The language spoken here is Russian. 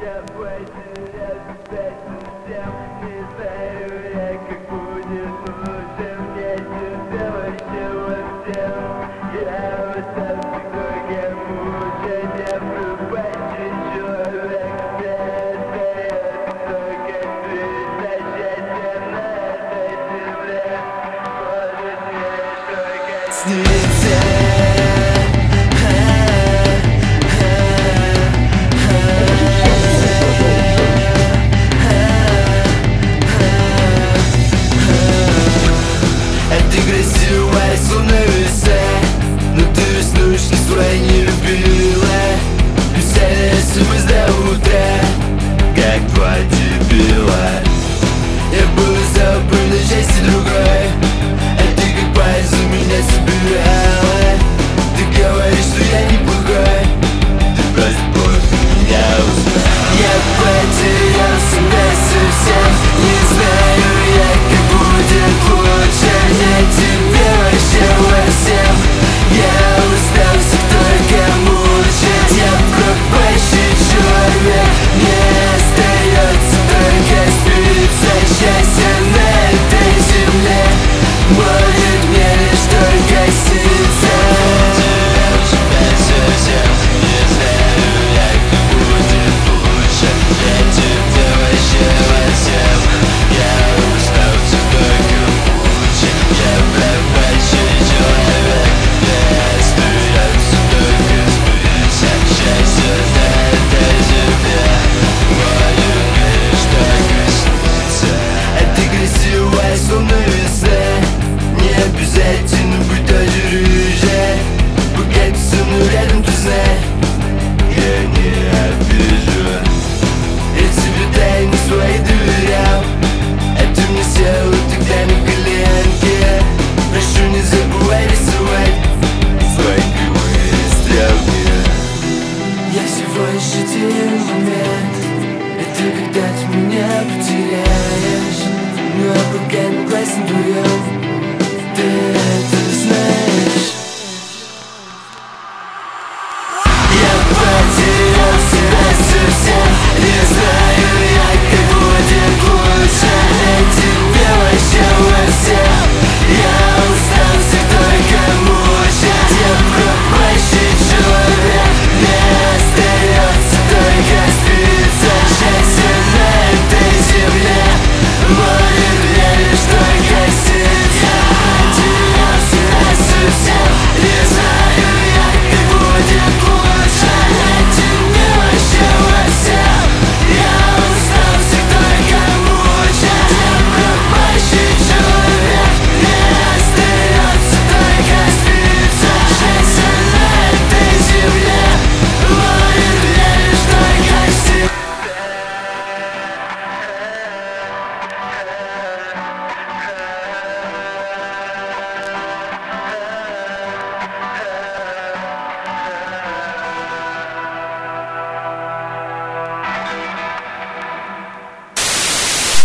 давай терять совсем. Не знаю я, как будет лучше. Мне тебя вообще во всем. Я остался горьким мучен. Я пропащий человек. Мне остается только жить. Счастье на этой земле может мне только сниться. Красивая, словно весна, но ты веснушки свои не любила. Веселилась до утра, как два дебила. Я был за на счастье другой, а ты как пальцем меня собирала. Ты говоришь, что я неплохой, ты просто плохо меня узнал. Я потерялся насовсем, не знаю я, как будет лучше. Я тебе вообще во всем. Я остался только мучить. Я пропащий человек. Мне остается только спиться. Счастье на этой земле может мне лишь только сниться. Не знаю я, как будет лучше. Я тебе вообще во всем. Я остался только мучить. Я пропащий человек. Мне остается только спиться. Счастье на этой земле может мне лишь только сниться. А ты красивая, словно весна. Не обязательно быть даже рыжей. Пока ты со мной рядом, ты знай, я не обижу. Я тебе тайны свои доверял, а ты мне села тогда на коленки. Прошу, не забывай рисовать свои кривые стрелки. Я всего лишь один момент, это когда ты меня потеряешь. Ну а пока на классе вдвоем, ты